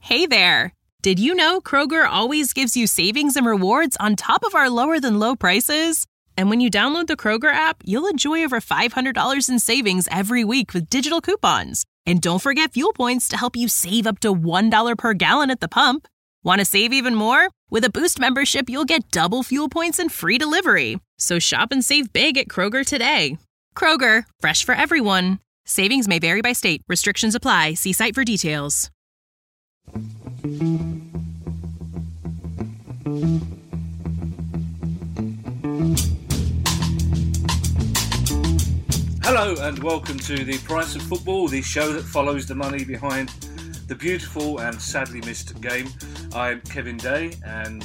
Hey there! Did you know Kroger always gives you savings and rewards on top of our lower-than-low prices? And when you download the Kroger app, you'll enjoy over $500 in savings every week with digital coupons. And don't forget fuel points to help you save up to $1 per gallon at the pump. Want to save even more? With a Boost membership, you'll get double fuel points and free delivery. So shop and save big at Kroger today. Kroger, fresh for everyone. Savings may vary by state. Restrictions apply. See site for details. Hello and welcome to The Price of Football, the show that follows the money behind the beautiful and sadly missed game. I'm Kevin Day, and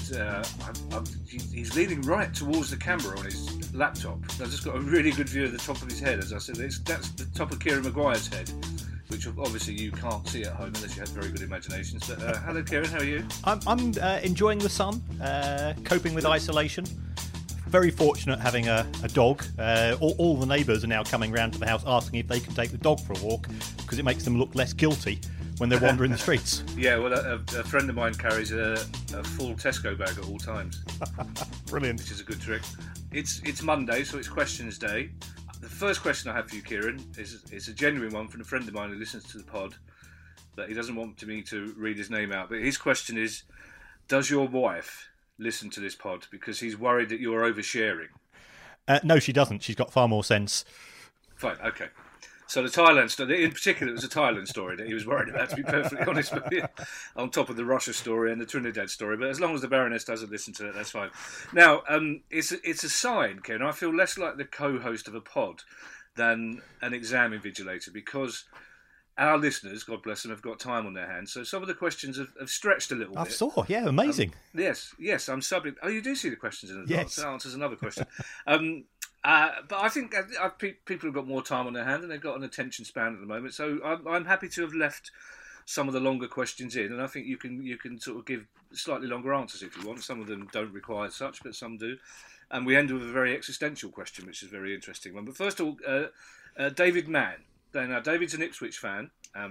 he's leaning right towards the camera on his laptop. I've just got a really good view of the top of his head. As I said, that's the top of Kieran Maguire's head, which obviously you can't see at home unless you have very good imaginations. But hello, Kieran, how are you? I'm enjoying the sun, coping with isolation. Very fortunate having a dog. All the neighbours are now coming round to the house asking if they can take the dog for a walk because it makes them look less guilty when they're wandering the streets. Yeah, well, a friend of mine carries a full Tesco bag at all times. Brilliant. Which is a good trick. It's Monday, so it's questions day. The first question I have for you, Kieran, is a genuine one from a friend of mine who listens to the pod, but he doesn't want me to read his name out. But his question is, does your wife listen to this pod because he's worried that you're oversharing? No, she doesn't. She's got far more sense. Fine, okay. So the Thailand story, in particular, it was a Thailand story that he was worried about, to be perfectly honest with you, on top of the Russia story and the Trinidad story. But as long as the Baroness doesn't listen to it, that's fine. Now, it's a sign, Ken. I feel less like the co-host of a pod than an exam invigilator because our listeners, God bless them, have got time on their hands. So some of the questions have stretched a little bit. I saw, yeah, amazing. Yes, I'm subbing. Oh, you do see the questions in advance? Yes. That answers another question. But I think people have got more time on their hand and they've got an attention span at the moment. So I'm happy to have left some of the longer questions in, and I think you can sort of give slightly longer answers if you want. Some of them don't require such, but some do. And we end with a very existential question, which is a very interesting one. But first of all, David Mann. Now, David's an Ipswich fan.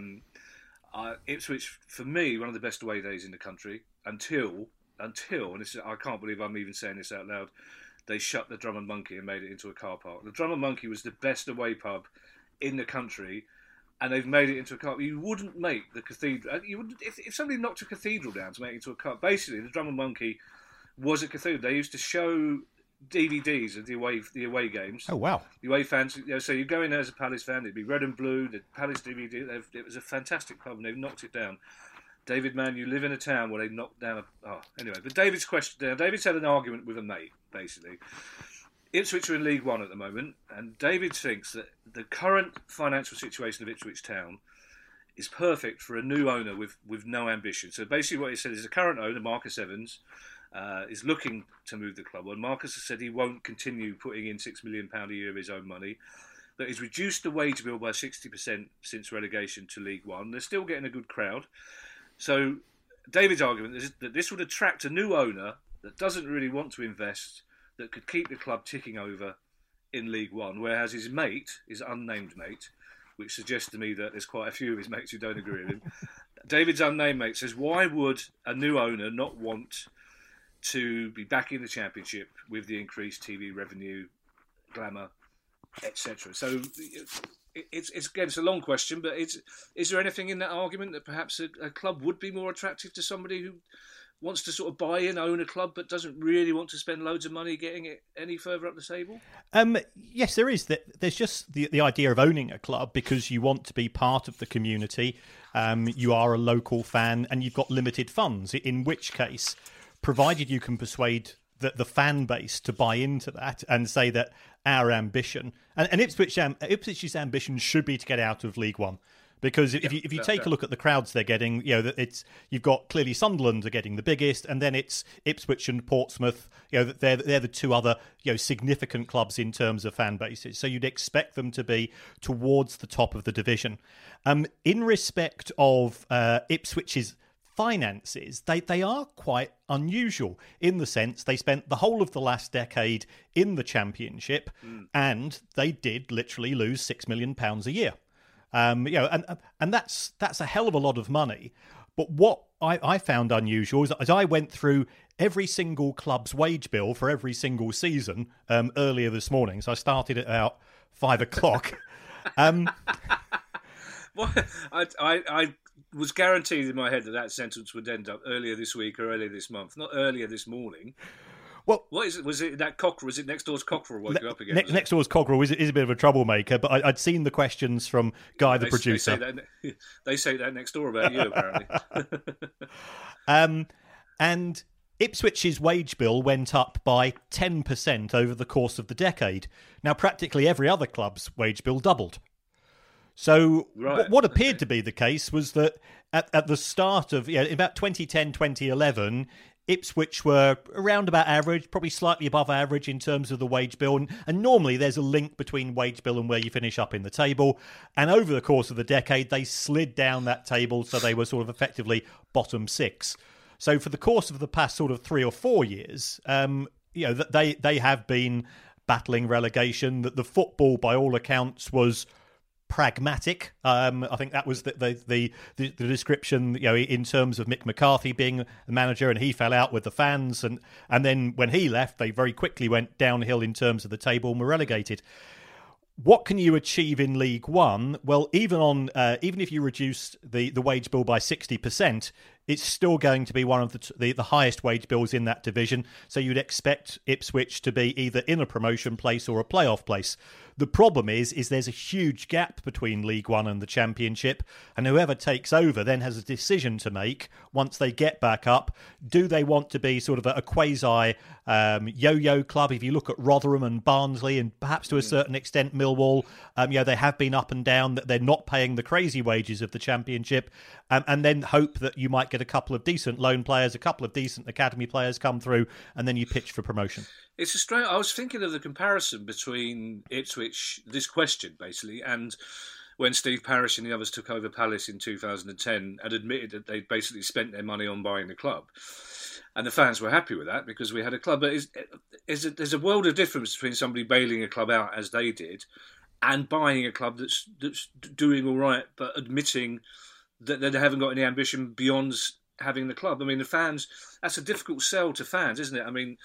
Ipswich, for me, one of the best away days in the country until, and I can't believe I'm even saying this out loud, they shut the Drum and Monkey and made it into a car park. The Drum and Monkey was the best away pub in the country, and they've made it into a car. You wouldn't make the cathedral. You would if somebody knocked a cathedral down to make it into a car. Basically, the Drum and Monkey was a cathedral. They used to show DVDs of the away games. Oh wow! The away fans. So you go in there as a Palace fan. It'd be red and blue. The Palace DVD. It was a fantastic pub, and they've knocked it down. David Mann, you live in a town where they knocked down anyway, but David's question. David's had an argument with a mate, basically. Ipswich are in League One at the moment, and David thinks that the current financial situation of Ipswich Town is perfect for a new owner with no ambition. So basically what he said is the current owner, Marcus Evans, is looking to move the club on. Marcus has said he won't continue putting in £6 million a year of his own money, but he's reduced the wage bill by 60% since relegation to League One. They're still getting a good crowd. So David's argument is that this would attract a new owner that doesn't really want to invest, that could keep the club ticking over in League One, whereas his mate, his unnamed mate, which suggests to me that there's quite a few of his mates who don't agree with him, David's unnamed mate says, why would a new owner not want to be back in the Championship with the increased TV revenue, glamour, etc.? So it's a long question, but is there anything in that argument that perhaps a club would be more attractive to somebody who wants to sort of buy in, own a club, but doesn't really want to spend loads of money getting it any further up the table? Yes, there is. There's just the idea of owning a club because you want to be part of the community. You are a local fan and you've got limited funds, in which case, provided you can persuade the fan base to buy into that and say that our ambition and Ipswich's ambition should be to get out of League One, because if you take a look at the crowds they're getting, you've got clearly Sunderland are getting the biggest, and then it's Ipswich and Portsmouth. They're the two other significant clubs in terms of fan bases. So you'd expect them to be towards the top of the division. In respect of Ipswich's finances, they are quite unusual in the sense they spent the whole of the last decade in the Championship, and they did literally lose £6 million a year. And that's a hell of a lot of money. But what I found unusual is that as I went through every single club's wage bill for every single season earlier this morning, so I started at about 5 o'clock. Well, I was guaranteed in my head that sentence would end up earlier this week or earlier this month, not earlier this morning. Well, what is it? Was it that Cockerell? Was it next door's Cockerell woke you up again? Next door's Cockerell is a bit of a troublemaker, but I'd seen the questions from Guy, the producer. They say that next door about you, apparently. And Ipswich's wage bill went up by 10% over the course of the decade. Now, practically every other club's wage bill doubled. So what appeared to be the case was that at the start of, in about 2010, 2011, Ipswich were around about average, probably slightly above average in terms of the wage bill. And normally there's a link between wage bill and where you finish up in the table. And over the course of the decade, they slid down that table, so they were sort of effectively bottom six. So for the course of the past sort of 3 or 4 years, they have been battling relegation. That the football, by all accounts, was pragmatic. I think that was the description, in terms of Mick McCarthy being the manager, and he fell out with the fans, and then when he left, they very quickly went downhill in terms of the table and were relegated. What can you achieve in League One? Well, even if you reduce the wage bill by 60%, it's still going to be one of the highest wage bills in that division. So you'd expect Ipswich to be either in a promotion place or a playoff place. The problem is there's a huge gap between League One and the Championship, and whoever takes over then has a decision to make once they get back up. Do they want to be sort of a quasi yo-yo club? If you look at Rotherham and Barnsley, and perhaps to a certain extent Millwall, they have been up and down, that they're not paying the crazy wages of the Championship, and then hope that you might get a couple of decent loan players, a couple of decent academy players come through, and then you pitch for promotion. It's a strange. I was thinking of the comparison between Ipswich, this question basically, and when Steve Parish and the others took over Palace in 2010 and admitted that they'd basically spent their money on buying the club. And the fans were happy with that because we had a club. But there's a world of difference between somebody bailing a club out, as they did, and buying a club that's doing all right, but admitting that they haven't got any ambition beyond having the club. I mean, the fans, that's a difficult sell to fans, isn't it? I mean,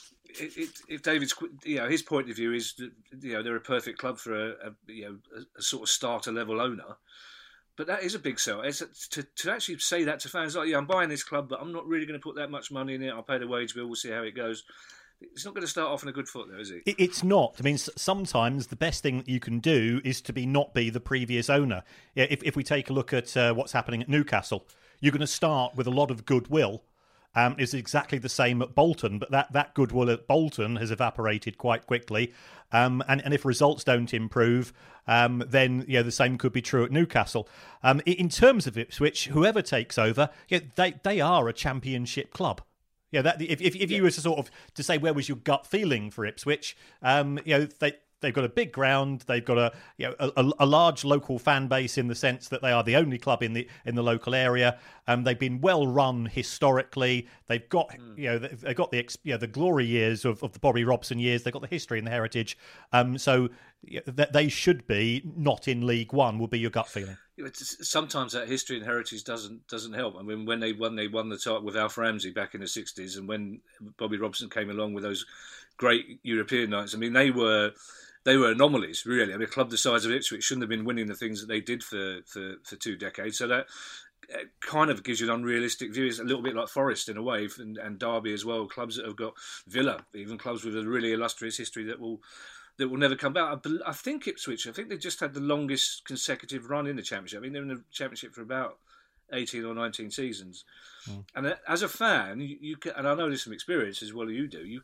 if David's, his point of view is that, they're a perfect club for a sort of starter level owner, but that is a big sell. It's to actually say that to fans, like, I'm buying this club, but I'm not really going to put that much money in it. I'll pay the wage bill. We'll see how it goes. It's not going to start off on a good foot, though, is it? It's not. I mean, sometimes the best thing that you can do is to not be the previous owner. Yeah, if we take a look at what's happening at Newcastle, you're going to start with a lot of goodwill. It's exactly the same at Bolton, but that goodwill at Bolton has evaporated quite quickly. And if results don't improve, then the same could be true at Newcastle. In terms of Ipswich, whoever takes over, they are a Championship club. Yeah, if you were to sort of to say where was your gut feeling for Ipswich, they've got a big ground, they've got a large local fan base in the sense that they are the only club in the local area. They've been well run historically. They've got they've got the glory years of the Bobby Robson years. They've got the history and the heritage. So they should be not in League One. Would be your gut feeling. Sometimes that history and heritage doesn't help. I mean, when they won the title with Alf Ramsey back in the 60s, and when Bobby Robson came along with those great European nights, I mean, they were anomalies, really. I mean, a club the size of Ipswich shouldn't have been winning the things that they did for 2 decades. So that kind of gives you an unrealistic view. It's a little bit like Forest in a way, and Derby as well. Clubs that have got Villa, even clubs with a really illustrious history that will never come back. I think Ipswich, they just had the longest consecutive run in the Championship. I mean, they're in the Championship for about 18 or 19 seasons. And as a fan, you can, and I know this from experience as well as you do,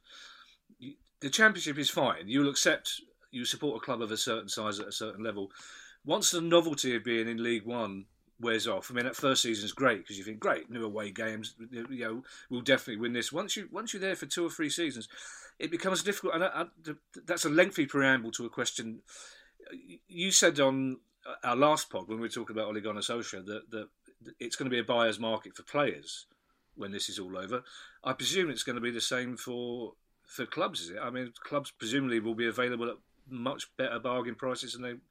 the Championship is fine. You'll accept, you support a club of a certain size at a certain level. Once the novelty of being in League One wears off, I mean, that first season's great because you think, great, new away games, we'll definitely win this. Once you're there for 2 or 3 seasons, it becomes difficult. And that's a lengthy preamble to a question. You said on our last pod, when we were talking about Ole Gunnar Solskjaer, that it's going to be a buyer's market for players when this is all over. I presume it's going to be the same for clubs, is it? I mean, clubs presumably will be available at much better bargain prices than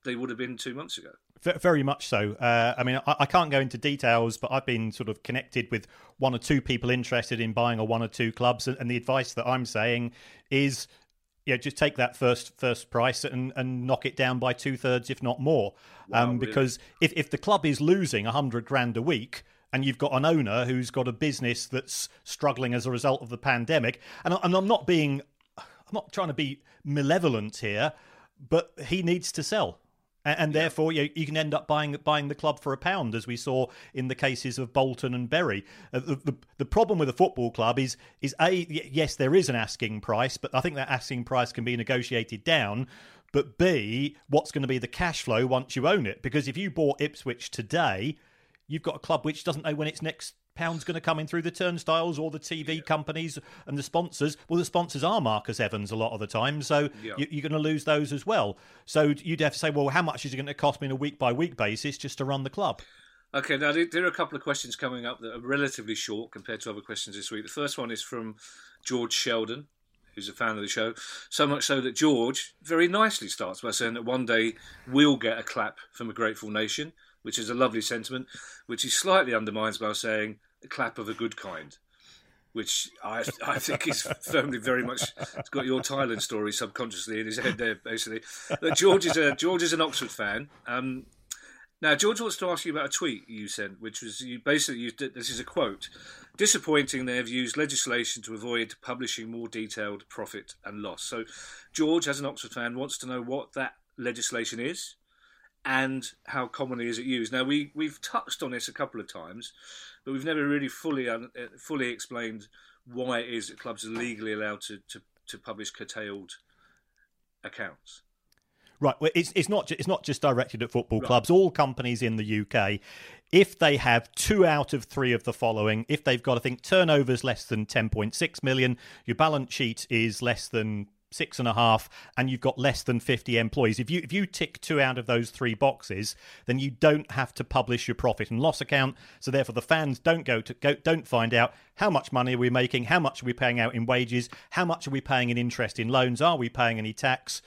they would have been 2 months ago. Very much so. I mean, I can't go into details, but I've been sort of connected with one or two people interested in buying one or two clubs, and the advice that I'm saying is, just take that first price and knock it down by 2/3, if not more. Wow, because if the club is losing $100,000 a week, and you've got an owner who's got a business that's struggling as a result of the pandemic, and I'm not trying to be malevolent here, but he needs to sell. And therefore, you can end up buying the club for £1, as we saw in the cases of Bolton and Bury. The problem with a football club is yes, there is an asking price, but I think that asking price can be negotiated down. But B, what's going to be the cash flow once you own it? Because if you bought Ipswich today, you've got a club which doesn't know when its next pound's going to come in through the turnstiles or the TV companies and the sponsors. Well, the sponsors are Marcus Evans a lot of the time, so you're going to lose those as well. So you'd have to say, well, how much is it going to cost me on a week-by-week basis just to run the club? Okay, now there are a couple of questions coming up that are relatively short compared to other questions this week. The first one is from George Sheldon, who's a fan of the show, so much so that George very nicely starts by saying that one day we'll get a clap from a grateful nation, which is a lovely sentiment, which he slightly undermines by saying a clap of a good kind, which I think is firmly very much, it's got your Thailand story subconsciously in his head there, basically. But George is an Oxford fan. Now, George wants to ask you about a tweet you sent, which was this is a quote: "Disappointing they have used legislation to avoid publishing more detailed profit and loss." So George, as an Oxford fan, wants to know what that legislation is and how commonly is it used. Now, we've touched on this a couple of times, but we've never really fully explained why it is that clubs are legally allowed to publish curtailed accounts. Right. Well, it's not just directed at football clubs. All companies in the UK, if they have 2 out of 3 of the following, if they've got, I think, turnovers less than 10.6 million, your balance sheet is less than 6.5, and you've got less than 50 employees. If you tick 2 out of those 3 boxes, then you don't have to publish your profit and loss account. So therefore, the fans don't find out how much money are we making, how much are we paying out in wages, how much are we paying in interest in loans, are we paying any tax?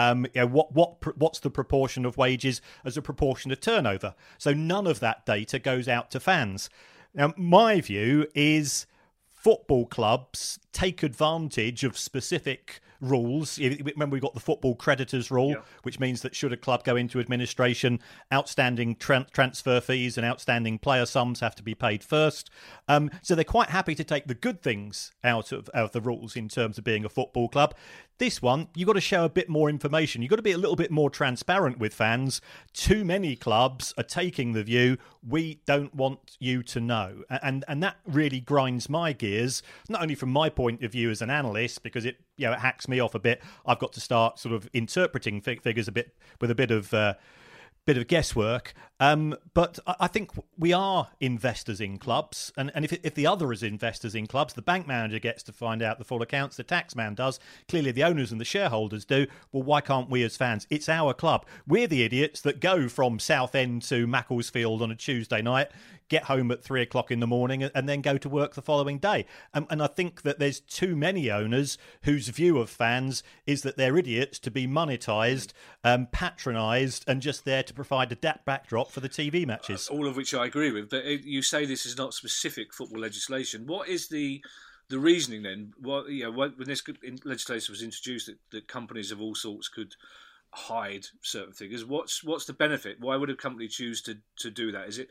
What's the proportion of wages as a proportion of turnover? So none of that data goes out to fans. Now, my view is football clubs take advantage of specific rules. Remember, we've got the football creditors rule, which means that should a club go into administration, outstanding transfer fees and outstanding player sums have to be paid first. So they're quite happy to take the good things out of the rules in terms of being a football club. This one, you've got to show a bit more information. You've got to be a little bit more transparent with fans. Too many clubs are taking the view, we don't want you to know. And that really grinds my gears, not only from my point of view as an analyst, because it hacks me off a bit. I've got to start sort of interpreting figures a bit with a bit of guesswork. But I think we are investors in clubs. And if the other is investors in clubs, the bank manager gets to find out the full accounts, the tax man does. Clearly, the owners and the shareholders do. Well, why can't we as fans? It's our club. We're the idiots that go from Southend to Macclesfield on a Tuesday night, get home at 3 o'clock in the morning and then go to work the following day. And I think that there's too many owners whose view of fans is that they're idiots to be monetised, patronised, and just there to provide a backdrop for the TV matches. All of which I agree with. But you say this is not specific football legislation. What is the reasoning then? When this legislation was introduced that companies of all sorts could hide certain figures, what's the benefit? Why would a company choose to do that? Is it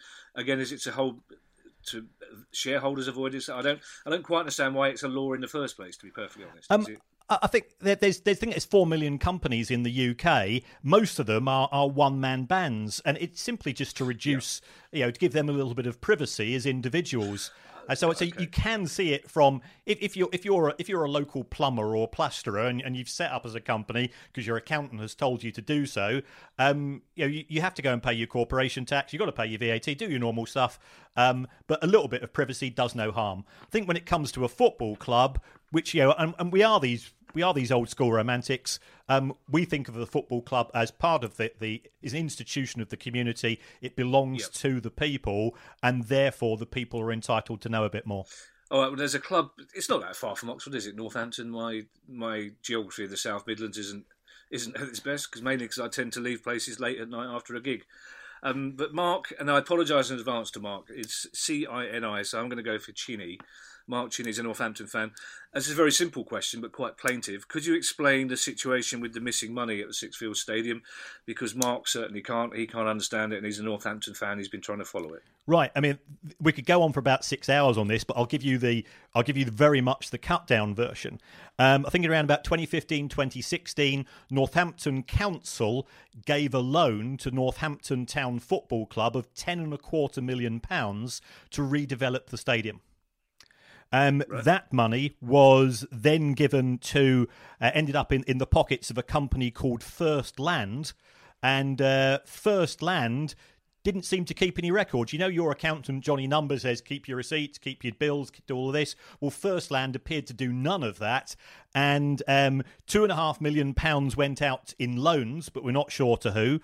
to shareholders avoid this? I don't quite understand why it's a law in the first place, to be perfectly honest. I think there's 4 million companies in the UK. Most of them are one-man bands, and it's simply just to reduce, to give them a little bit of privacy as individuals. So I'd say you can see it from if you're a local plumber or plasterer and you've set up as a company because your accountant has told you to do so. You have to go and pay your corporation tax. You've got to pay your VAT, do your normal stuff. But a little bit of privacy does no harm. I think when it comes to a football club, which and we are these old school romantics. We think of the football club as part of is an institution of the community. It belongs to the people, and therefore the people are entitled to know a bit more. All right, well, there's a club. It's not that far from Oxford, is it? Northampton. My geography of the South Midlands isn't isn't at its best, mainly because I tend to leave places late at night after a gig. But Mark, and I apologise in advance to Mark, it's Cini, so I'm going to go for Cini. Mark Chiney's a Northampton fan. This is a very simple question, but quite plaintive. Could you explain the situation with the missing money at the Sixfields Stadium? Because Mark certainly can't. He can't understand it, and he's a Northampton fan. He's been trying to follow it. Right. I mean, we could go on for about 6 hours on this, but I'll give you very much the cut down version. I think around about 2015, 2016, Northampton Council gave a loan to Northampton Town Football Club of £10.25 million to redevelop the stadium. Right. That money was then given to, ended up in the pockets of a company called First Land, and First Land didn't seem to keep any records. You know, your accountant, Johnny Numbers, says keep your receipts, keep your bills, do all of this. Well, First Land appeared to do none of that, and £2.5 million went out in loans, but we're not sure to who.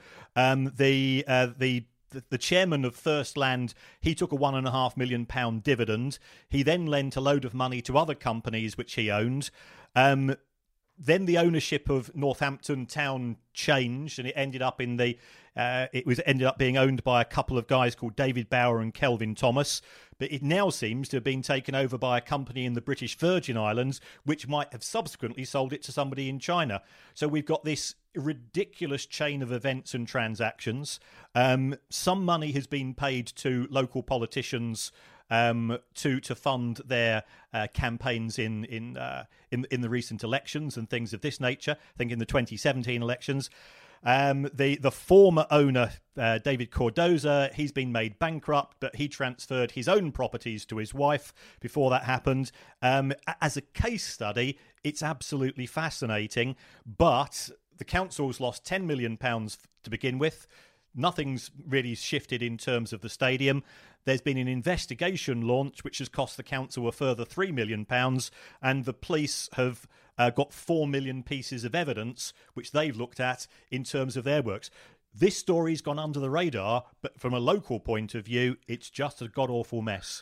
The chairman of First Land, he took a £1.5 million dividend. He then lent a load of money to other companies which he owned. Then the ownership of Northampton Town changed, and it ended up ended up being owned by a couple of guys called David Bower and Kelvin Thomas. But it now seems to have been taken over by a company in the British Virgin Islands, which might have subsequently sold it to somebody in China. So we've got this ridiculous chain of events and transactions. Some money has been paid to local politicians to fund their campaigns in the recent elections and things of this nature. I think in the 2017 elections. The former owner, David Cordoza, he's been made bankrupt, but he transferred his own properties to his wife before that happened. As a case study, it's absolutely fascinating, but the council's lost £10 million to begin with. Nothing's really shifted in terms of the stadium. There's been an investigation launched which has cost the council a further £3 million, and the police have got 4 million pieces of evidence which they've looked at in terms of their works. This story's gone under the radar, but from a local point of view, it's just a god-awful mess.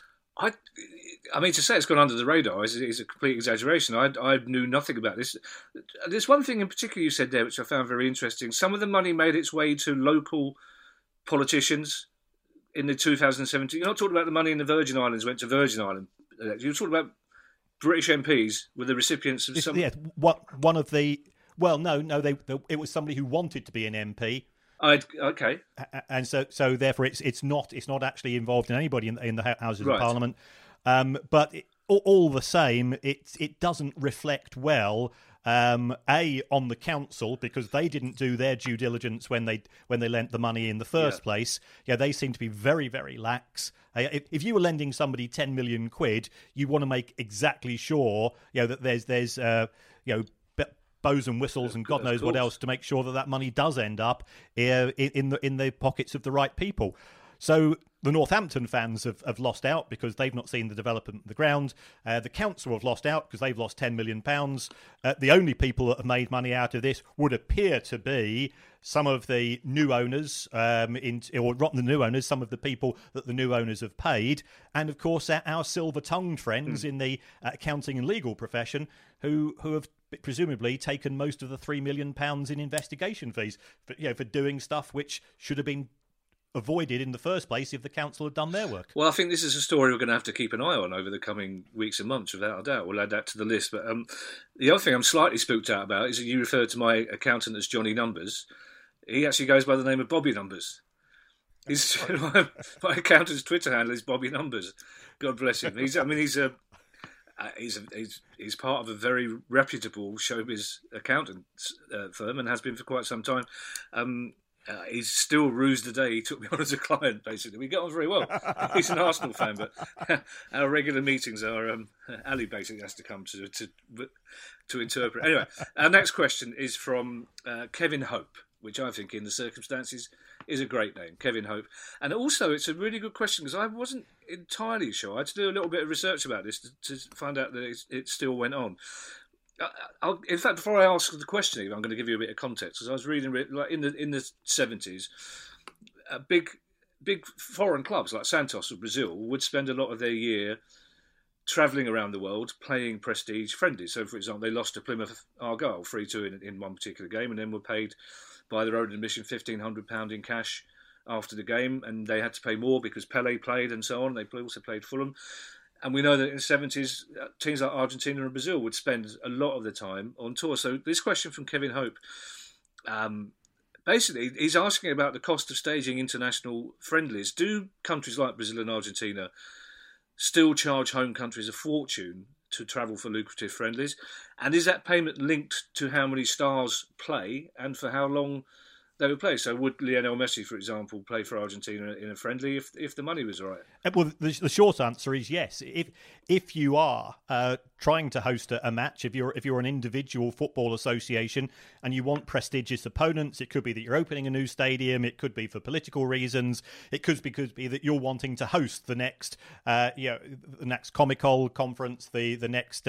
I mean, to say it's gone under the radar is a complete exaggeration. I knew nothing about this. There's one thing in particular you said there which I found very interesting. Some of the money made its way to local politicians in the 2017. You're not talking about the money in the Virgin Islands went to Virgin Island. You're talking about British MPs were the recipients of some... Yeah, one of the... Well, no, it was somebody who wanted to be an MP. Okay. And so therefore it's not actually involved in anybody in the Houses Right. of Parliament. But all the same, it doesn't reflect well... on the council, because they didn't do their due diligence when they lent the money in the first place. Yeah, they seem to be very, very lax. If you were lending somebody 10 million quid, you want to make exactly sure, that there's bows and whistles and God knows what else to make sure that money does end up in the pockets of the right people. So the Northampton fans have lost out because they've not seen the development of the ground. The council have lost out because they've lost £10 million. The only people that have made money out of this would appear to be some of the new owners, some of the people that the new owners have paid, and of course our silver-tongued friends in the accounting and legal profession who have presumably taken most of the £3 million in investigation fees for doing stuff which should have been avoided in the first place if the council had done their work. Well, I think this is a story we're going to have to keep an eye on over the coming weeks and months, without a doubt. We'll add that to the list. But the other thing I'm slightly spooked out about is that you referred to my accountant as Johnny Numbers. He actually goes by the name of Bobby Numbers. My accountant's Twitter handle is Bobby Numbers. God bless him. He's part of a very reputable showbiz accountant firm and has been for quite some time. He's still rused the day he took me on as a client, basically. We get on very well. He's an Arsenal fan, but our regular meetings are... Ali basically has to come to interpret. Anyway, our next question is from Kevin Hope, which I think in the circumstances is a great name, Kevin Hope. And also it's a really good question because I wasn't entirely sure. I had to do a little bit of research about this to find out that it still went on. In fact, before I ask the question, I'm going to give you a bit of context because I was reading like in the 70s, big foreign clubs like Santos of Brazil would spend a lot of their year travelling around the world playing prestige friendlies. So, for example, they lost to Plymouth Argyle 3-2 in one particular game, and then were paid by their own admission £1,500 in cash after the game, and they had to pay more because Pele played and so on. They also played Fulham. And we know that in the 70s, teams like Argentina and Brazil would spend a lot of the time on tour. So this question from Kevin Hope, basically, he's asking about the cost of staging international friendlies. Do countries like Brazil and Argentina still charge home countries a fortune to travel for lucrative friendlies? And is that payment linked to how many stars play and for how long they would play? So would Lionel Messi, for example, play for Argentina in a friendly if the money was right? Well, the short answer is yes. If you are trying to host a match, if you're an individual football association and you want prestigious opponents, it could be that you're opening a new stadium, it could be for political reasons, it could be that you're wanting to host the next the next Comecol conference, the next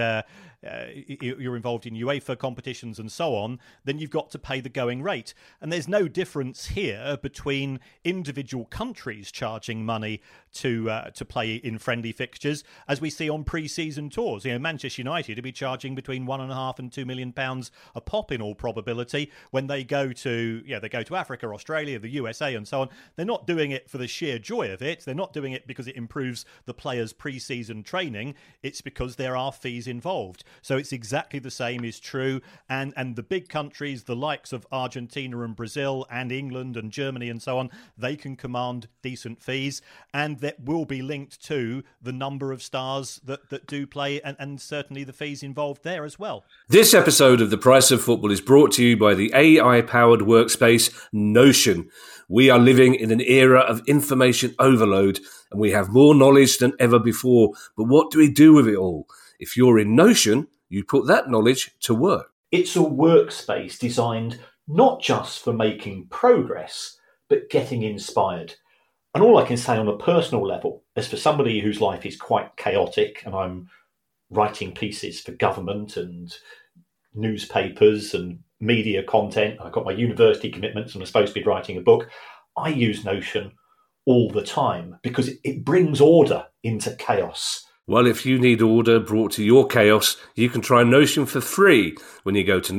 you're involved in UEFA competitions and so on, then you've got to pay the going rate. And there's no difference here between individual countries charging money to play in friendly fixtures, as we see on pre-season tours. Manchester United will be charging between £1.5 and £2 million a pop in all probability when they go to Africa, Australia, the USA, and so on. They're not doing it for the sheer joy of it. They're not doing it because it improves the players' pre-season training. It's because there are fees involved. So it's exactly the same is true. And the big countries, the likes of Argentina and Brazil and England and Germany and so on, they can command decent fees, and that will be linked to the number of stars that do play and certainly the fees involved there as well. This episode of The Price of Football is brought to you by the AI-powered workspace Notion. We are living in an era of information overload, and we have more knowledge than ever before. But what do we do with it all? If you're in Notion, you put that knowledge to work. It's a workspace designed not just for making progress, but getting inspired. And all I can say on a personal level is, for somebody whose life is quite chaotic, and I'm writing pieces for government and newspapers and media content, I've got my university commitments and I'm supposed to be writing a book, I use Notion all the time because it brings order into chaos. Well, if you need order brought to your chaos, you can try Notion for free when you go to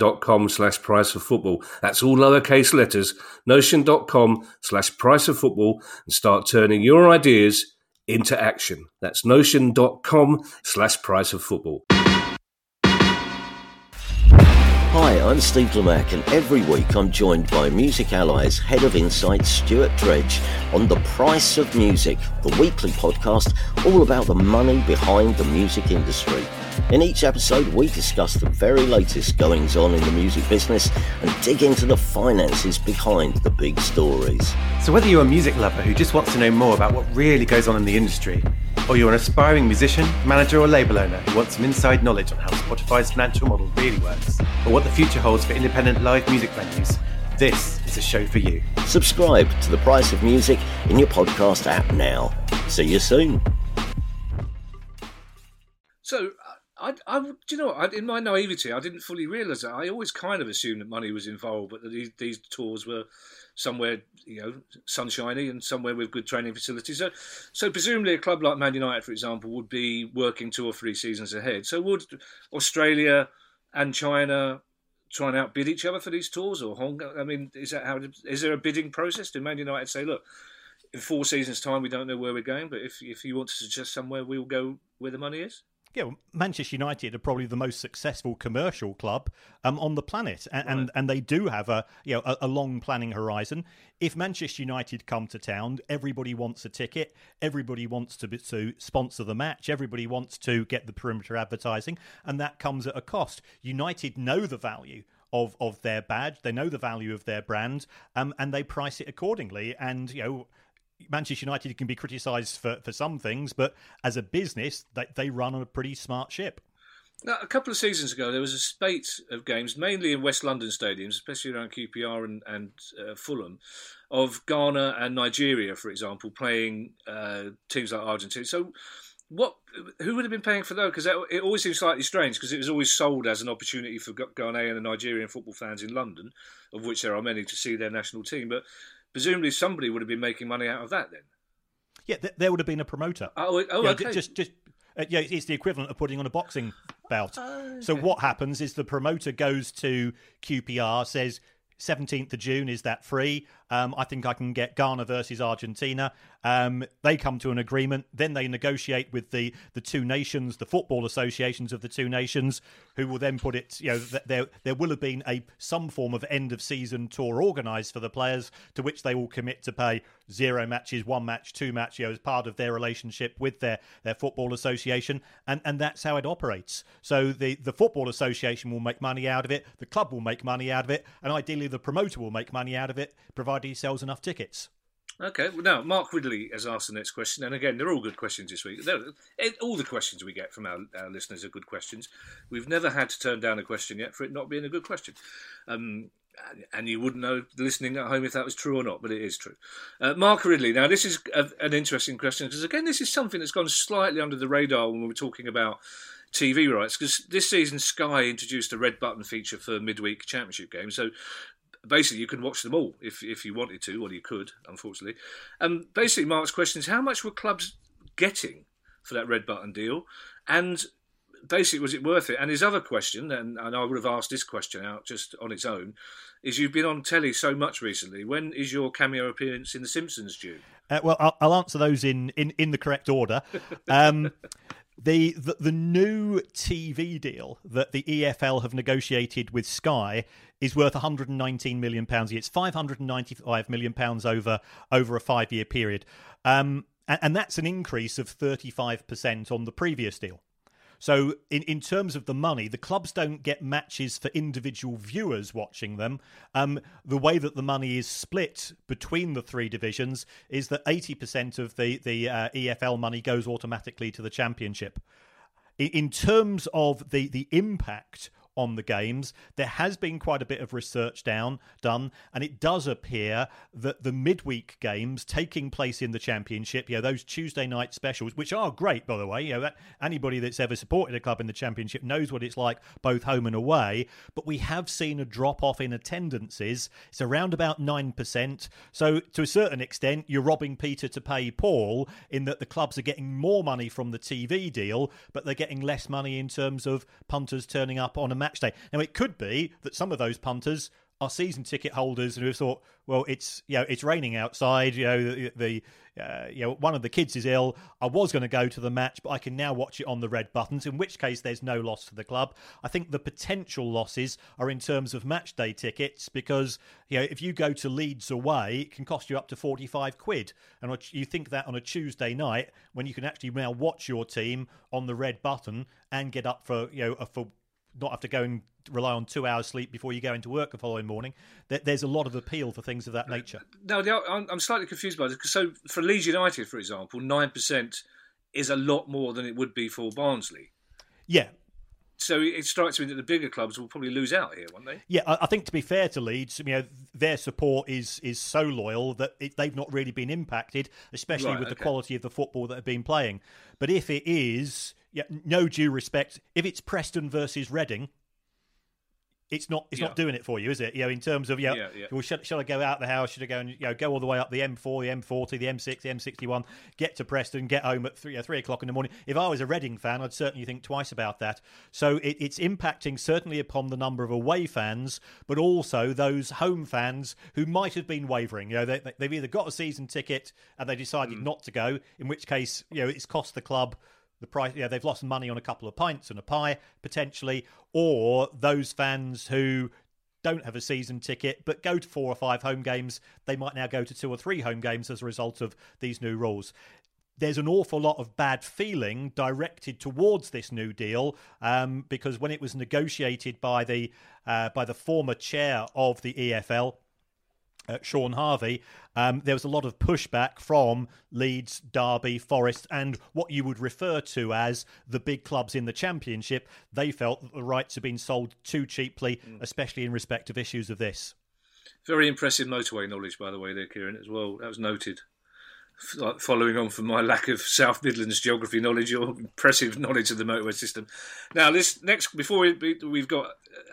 notion.com/priceoffootball. That's all lowercase letters, notion.com/priceoffootball, and start turning your ideas into action. That's notion.com/priceoffootball. Hi, I'm Steve Lamacq, and every week I'm joined by Music Ally's Head of Insight, Stuart Dredge, on The Price of Music, the weekly podcast all about the money behind the music industry. In each episode, we discuss the very latest goings-on in the music business and dig into the finances behind the big stories. So whether you're a music lover who just wants to know more about what really goes on in the industry, or you're an aspiring musician, manager or label owner who wants some inside knowledge on how Spotify's financial model really works, or what the future holds for independent live music venues, this is a show for you. Subscribe to The Price of Music in your podcast app now. See you soon. So, do you know what? In my naivety, I didn't fully realise that. I always kind of assumed that money was involved, but that these tours were somewhere, sunshiny and somewhere with good training facilities. So presumably a club like Man United, for example, would be working 2 or 3 seasons ahead. So would Australia and China try and outbid each other for these tours, or Hong Kong? I mean, is there a bidding process? Do Man United say, look, in 4 seasons' time, we don't know where we're going, but if you want to suggest somewhere, we'll go where the money is? Yeah, well, Manchester United are probably the most successful commercial club on the planet, and they do have a long planning horizon. If Manchester United come to town, everybody wants a ticket, everybody wants to sponsor the match, everybody wants to get the perimeter advertising, and that comes at a cost. United know the value of their badge, they know the value of their brand, and they price it accordingly. And Manchester United can be criticised for some things, but as a business, they run on a pretty smart ship. Now, a couple of seasons ago, there was a spate of games, mainly in West London stadiums, especially around QPR and Fulham, of Ghana and Nigeria, for example, playing teams like Argentina. So who would have been paying for those? Because it always seems slightly strange, because it was always sold as an opportunity for Ghanaian and Nigerian football fans in London, of which there are many, to see their national team. But presumably somebody would have been making money out of that then. Yeah, there would have been a promoter. Okay. Just It's the equivalent of putting on a boxing bout. So what happens is the promoter goes to QPR, says 17th of June, is that free? I think I can get Ghana versus Argentina. They come to an agreement. Then they negotiate with the two nations, the football associations of the two nations, who will then put it, there will have been some form of end of season tour organised for the players, to which they will commit to pay 0 matches, 1 match, 2 matches, as part of their relationship with their football association. And that's how it operates. So the football association will make money out of it, the club will make money out of it, and ideally the promoter will make money out of it, provided he sells enough tickets. Okay, well, now Mark Ridley has asked the next question, and again, they're all good questions this week. All the questions we get from our listeners are good questions. We've never had to turn down a question yet for it not being a good question. And you wouldn't know, listening at home, if that was true or not, but it is true. Mark Ridley, now this is an interesting question, because again, this is something that's gone slightly under the radar when we were talking about TV rights, because this season Sky introduced a red button feature for midweek championship games, so basically you can watch them all if you wanted to, or you could, unfortunately. Basically, Mark's question is, how much were clubs getting for that red button deal, and basically, was it worth it? And his other question, and I would have asked this question out just on its own, is you've been on telly so much recently. When is your cameo appearance in The Simpsons due? Well, I'll answer those in the correct order. The new TV deal that the EFL have negotiated with Sky is worth £119 million a year. It's £595 million over a 5-year period. And that's an increase of 35% on the previous deal. So in terms of the money, the clubs don't get matches for individual viewers watching them. The way that the money is split between the 3 divisions is that 80% of the EFL money goes automatically to the Championship. In terms of the impact on the games, there has been quite a bit of research done, and it does appear that the midweek games taking place in the Championship, those Tuesday night specials, which are great, by the way, that anybody that's ever supported a club in the Championship knows what it's like, both home and away, but we have seen a drop-off in attendances. It's around about 9%, so to a certain extent, you're robbing Peter to pay Paul, in that the clubs are getting more money from the TV deal, but they're getting less money in terms of punters turning up on a match day. Now, it could be that some of those punters are season ticket holders and who have thought, well, it's raining outside. One of the kids is ill. I was going to go to the match, but I can now watch it on the red buttons. In which case, there's no loss to the club. I think the potential losses are in terms of match day tickets, because if you go to Leeds away, it can cost you up to £45, and you think that on a Tuesday night when you can actually now watch your team on the red button and get up for not have to go and rely on 2 hours sleep before you go into work the following morning. There's a lot of appeal for things of that nature. No, I'm slightly confused by this. So for Leeds United, for example, 9% is a lot more than it would be for Barnsley. Yeah. So it strikes me that the bigger clubs will probably lose out here, won't they? Yeah, I think to be fair to Leeds, their support is so loyal that they've not really been impacted, especially with the quality of the football that have been playing. But if it is, no due respect, if it's Preston versus Reading, it's not doing it for you, is it? In terms of well, should I go out the house? Should I go and go all the way up the M4, the M40, the M6, the M61, get to Preston, get home at 3 o'clock in the morning? If I was a Reading fan, I'd certainly think twice about that. So it's impacting certainly upon the number of away fans, but also those home fans who might have been wavering. They've either got a season ticket and they decided not to go, in which case it's cost the club the price. They've lost money on a couple of pints and a pie potentially, or those fans who don't have a season ticket but go to 4 or 5 home games, they might now go to 2 or 3 home games as a result of these new rules. There's an awful lot of bad feeling directed towards this new deal, because when it was negotiated by the former chair of the EFL, Sean Harvey, there was a lot of pushback from Leeds, Derby, Forest, and what you would refer to as the big clubs in the Championship. They felt that the rights had been sold too cheaply, especially in respect of issues of this. Very impressive motorway knowledge, by the way, there, Kieran, as well. That was noted. following on from my lack of South Midlands geography knowledge, your impressive knowledge of the motorway system. Now, this next, before we've got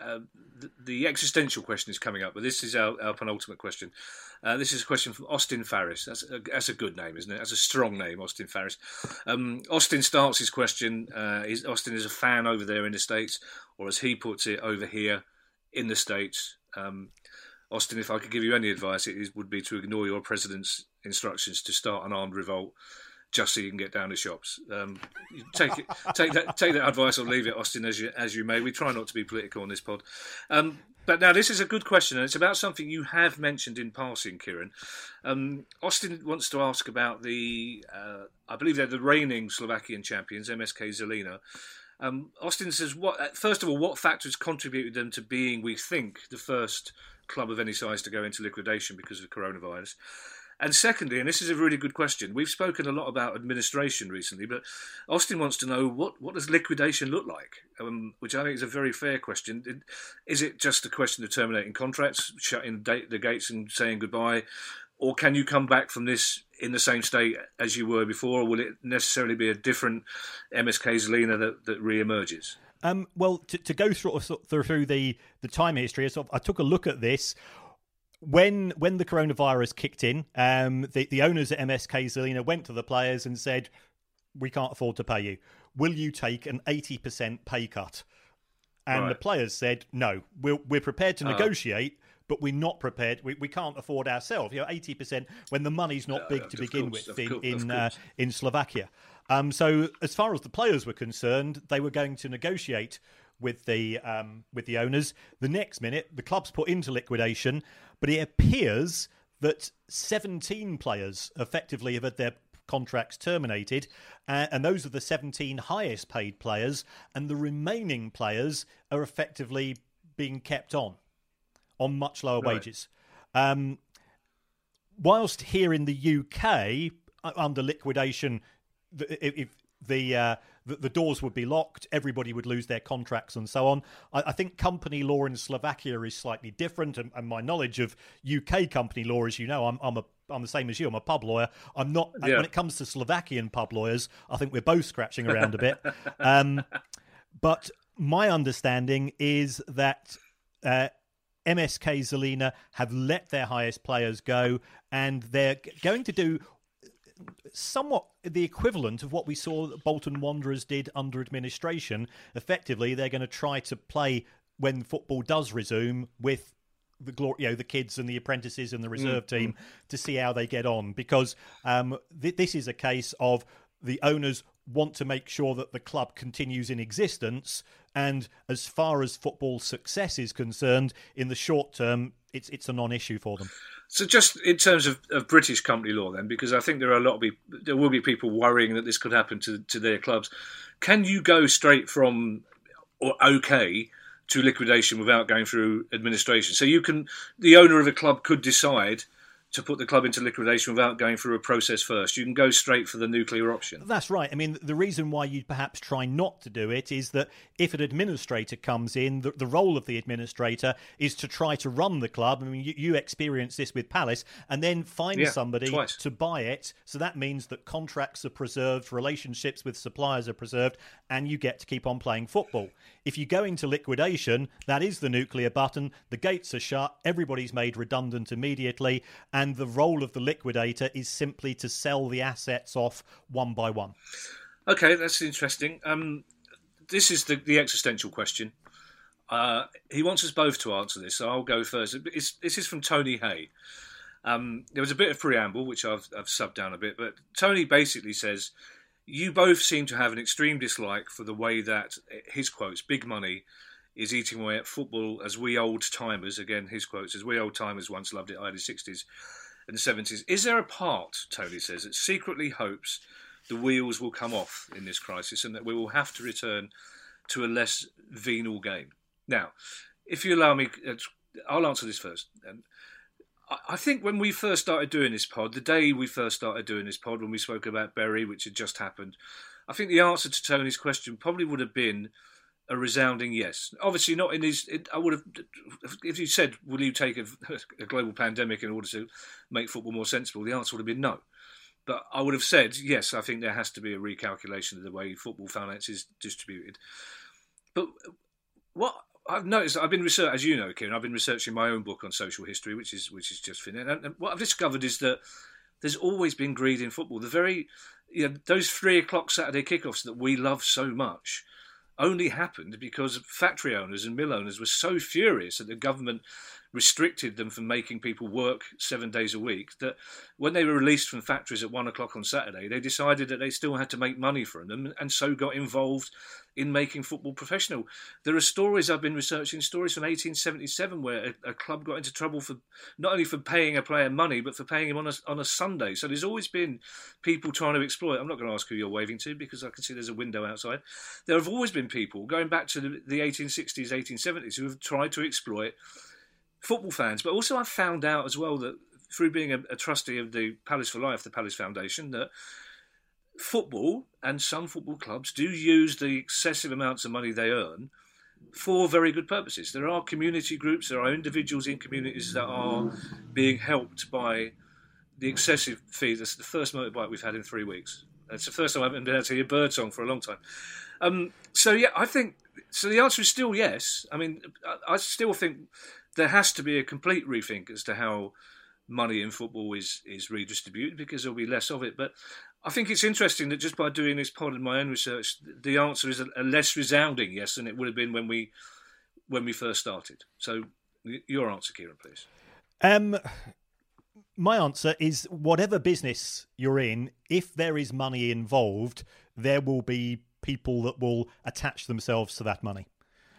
the existential question is coming up, but this is our penultimate question. This is a question from Austin Farris. That's a good name, isn't it? That's a strong name, Austin Farris. Austin starts his question. Austin is a fan over there in the States, or as he puts it, over here in the States. Austin, if I could give you any advice, it would be to ignore your president's instructions to start an armed revolt, just so you can get down to shops. Take that advice or leave it, Austin, as you may. We try not to be political on this pod. But now this is a good question, and it's about something you have mentioned in passing, Kieran. Austin wants to ask about I believe they're the reigning Slovakian champions, MSK Žilina. Austin says, first of all, what factors contributed them to being, we think, the first club of any size to go into liquidation because of coronavirus? And secondly, and this is a really good question, we've spoken a lot about administration recently, but Austin wants to know what does liquidation look like, which I think is a very fair question. Is it just a question of terminating contracts, shutting the gates and saying goodbye, or can you come back from this in the same state as you were before, or will it necessarily be a different MSK Žilina that re-emerges? Well, to go through the time history, I took a look at this. When the coronavirus kicked in, the owners at MSK Žilina went to the players and said, "We can't afford to pay you. Will you take an 80% pay cut?" And the players said, "No, we're prepared to negotiate, but we're not prepared. We can't afford ourselves. 80% when the money's not big to begin with in Slovakia." So as far as the players were concerned, they were going to negotiate with the owners. The next minute, the club's put into liquidation, but it appears that 17 players effectively have had their contracts terminated, and those are the 17 highest paid players, and the remaining players are effectively being kept on much lower wages. Whilst here in the UK, under liquidation, if the doors would be locked, everybody would lose their contracts and so on. I think company law in Slovakia is slightly different, and my knowledge of UK company law, as you know, I'm the same as you. I'm a pub lawyer. I'm not. Yeah. When it comes to Slovakian pub lawyers, I think we're both scratching around a bit. But my understanding is that MSK Žilina have let their highest players go, and they're going to do somewhat the equivalent of what we saw that Bolton Wanderers did under administration. Effectively, they're going to try to play when football does resume with the kids and the apprentices and the reserve team to see how they get on, because this is a case of the owners want to make sure that the club continues in existence, and as far as football success is concerned, in the short term, it's a non-issue for them. So just in terms of British company law then, because I think there will be people worrying that this could happen to their clubs. Can you go straight from OK to liquidation without going through administration? So the owner of a club could decide to put the club into liquidation without going through a process first. You can go straight for the nuclear option. That's right. I mean, the reason why you'd perhaps try not to do it is that if an administrator comes in, the role of the administrator is to try to run the club. I mean, you experience this with Palace, and then find somebody twice to buy it. So that means that contracts are preserved, relationships with suppliers are preserved, and you get to keep on playing football. If you go into liquidation, that is the nuclear button. The gates are shut. Everybody's made redundant immediately. And the role of the liquidator is simply to sell the assets off one by one. Okay, that's interesting. This is the existential question. He wants us both to answer this, so I'll go first. This is from Tony Hay. There was a bit of preamble, which I've subbed down a bit, but Tony basically says, you both seem to have an extreme dislike for the way that, his quotes, big money is eating away at football as we old-timers, again, his quotes, as we old-timers once loved it, i.e. the 60s and the 70s. Is there a part, Tony says, that secretly hopes the wheels will come off in this crisis and that we will have to return to a less venal game? Now, if you allow me, I'll answer this first. I think when we first started doing this pod, the day we first started doing this pod, when we spoke about Bury, which had just happened, I think the answer to Tony's question probably would have been a resounding yes. Obviously not in his... I would have... If you said, will you take a global pandemic in order to make football more sensible, the answer would have been no. But I would have said, yes, I think there has to be a recalculation of the way football finance is distributed. But what I've noticed, I've been researching, as you know, Kieran, I've been researching my own book on social history, which is just finished. And what I've discovered is that there's always been greed in football. Those 3:00 Saturday kickoffs that we love so much only happened because factory owners and mill owners were so furious that the government restricted them from making people work 7 days a week that when they were released from factories at 1:00 on Saturday, they decided that they still had to make money from them, and so got involved in making football professional. There are stories I've been researching, stories from 1877 where a club got into trouble for not only for paying a player money, but for paying him on a Sunday. So there's always been people trying to exploit. I'm not going to ask who you're waving to because I can see there's a window outside. There have always been people going back to the 1860s, 1870s who have tried to exploit football fans. But also I've found out as well that through being a trustee of the Palace for Life, the Palace Foundation, that football and some football clubs do use the excessive amounts of money they earn for very good purposes. There are community groups, there are individuals in communities that are being helped by the excessive fee. That's the first motorbike we've had in 3 weeks. It's the first time I haven't been able to hear bird song for a long time. I think the answer is still yes. I mean, I still think there has to be a complete rethink as to how money in football is redistributed because there'll be less of it. But I think it's interesting that just by doing this part of my own research, the answer is a less resounding yes than it would have been when we first started. So your answer, Kieran, please. My answer is whatever business you're in, if there is money involved, there will be people that will attach themselves to that money.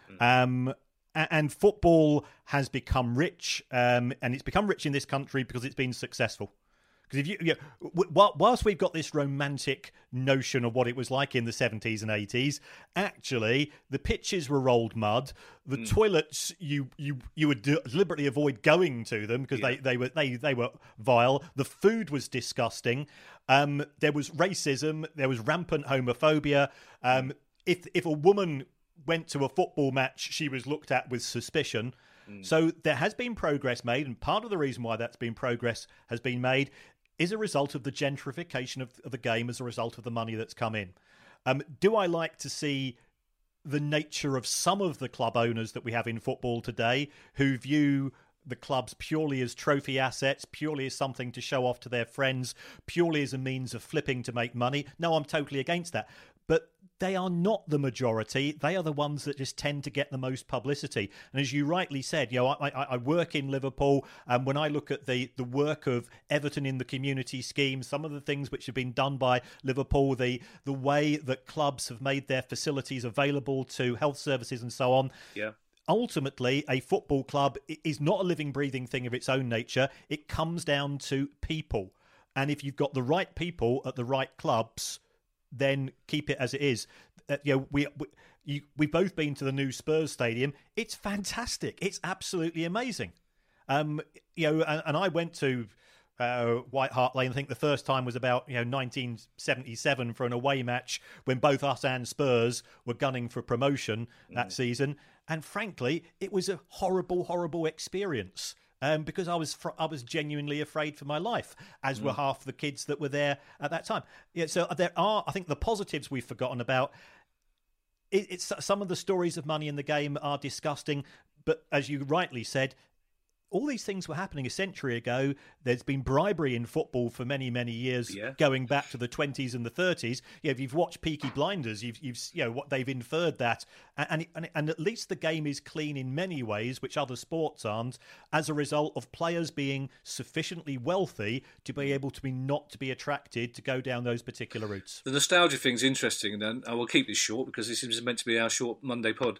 And football has become rich, and it's become rich in this country because it's been successful. Because whilst we've got this romantic notion of what it was like in the 70s and 80s, actually the pitches were rolled mud. The toilets you would deliberately avoid going to them because they were vile. The food was disgusting. There was racism. There was rampant homophobia. If a woman went to a football match, she was looked at with suspicion. So there has been progress made, and part of the reason why that's been progress has been made is a result of the gentrification of the game as a result of the money that's come in. Do I like to see the nature of some of the club owners that we have in football today who view the clubs purely as trophy assets, purely as something to show off to their friends, purely as a means of flipping to make money? No, I'm totally against that. But they are not the majority. They are the ones that just tend to get the most publicity. And as you rightly said, I work in Liverpool, and when I look at the work of Everton in the community scheme, some of the things which have been done by Liverpool, the way that clubs have made their facilities available to health services and so on. Yeah. Ultimately, a football club is not a living, breathing thing of its own nature. It comes down to people. And if you've got the right people at the right clubs, then keep it as it is. We've both been to the new Spurs stadium. It's fantastic. It's absolutely amazing. And I went to White Hart Lane. I think the first time was about 1977 for an away match when both us and Spurs were gunning for promotion that season. And frankly, it was a horrible, horrible experience. Because I was genuinely afraid for my life, as were half the kids that were there at that time. Yeah, so there are, I think, the positives we've forgotten about. It's some of the stories of money in the game are disgusting, but as you rightly said, all these things were happening a century ago. There's been bribery in football for many, many years, going back to the 20s and the 30s. If you've watched Peaky Blinders, you've what they've inferred that, and at least the game is clean in many ways, which other sports aren't, as a result of players being sufficiently wealthy to be able to not to be attracted to go down those particular routes. The nostalgia thing's interesting, and I will keep this short because this is meant to be our short Monday pod.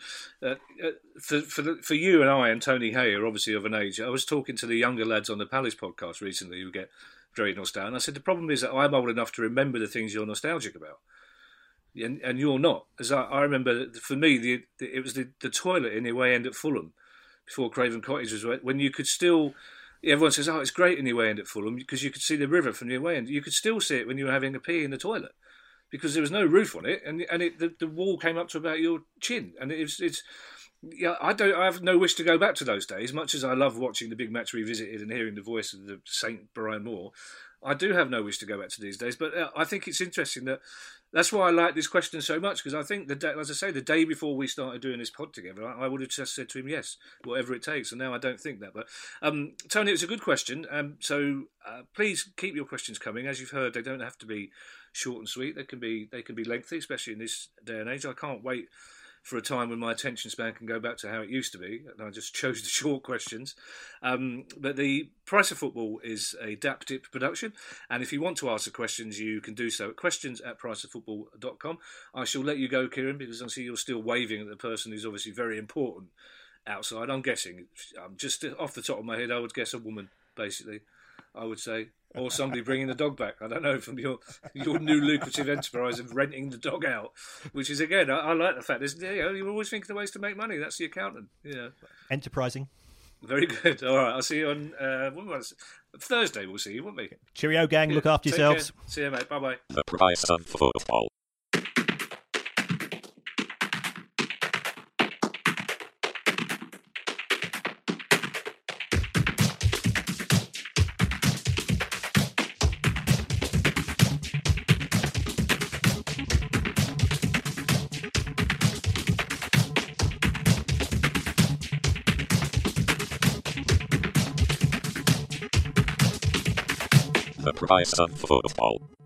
For you and I and Tony Hay are obviously of an age. I was talking to the younger lads on the Palace podcast recently who get very nostalgic. And I said, the problem is that I'm old enough to remember the things you're nostalgic about. And you're not. As I remember, for me, it was the toilet in the away end at Fulham before Craven Cottage was when you could still... Everyone says, it's great in the away end at Fulham because you could see the river from the away end. You could still see it when you were having a pee in the toilet because there was no roof on it and the wall came up to about your chin. And it's Yeah, I have no wish to go back to those days. Much as I love watching the big match revisited and hearing the voice of the Saint Brian Moore, I do have no wish to go back to these days. But I think it's interesting that's why I like this question so much, because I think as I say, the day before we started doing this pod together, I would have just said to him, yes, whatever it takes. And now I don't think that. But Tony, it's a good question. So please keep your questions coming. As you've heard, they don't have to be short and sweet. They can be lengthy, especially in this day and age. I can't wait for a time when my attention span can go back to how it used to be. And I just chose the short questions. But the Price of Football is a DAP-TIP production. And if you want to ask the questions, you can do so at questions@priceoffootball.com. I shall let you go, Kieran, because I see you're still waving at the person who's obviously very important outside. I'm guessing, just off the top of my head, I would guess a woman, basically, I would say. Or somebody bringing the dog back. I don't know, from your new lucrative enterprise of renting the dog out, which is, again, I like the fact you're always thinking of ways to make money. That's the accountant. Yeah, enterprising. Very good. All right, I'll see you on Thursday. We'll see you, won't we? Cheerio, gang. Yeah. Look after yourselves. Care. See you, mate. Bye-bye. The Price of Football. The Price of Football.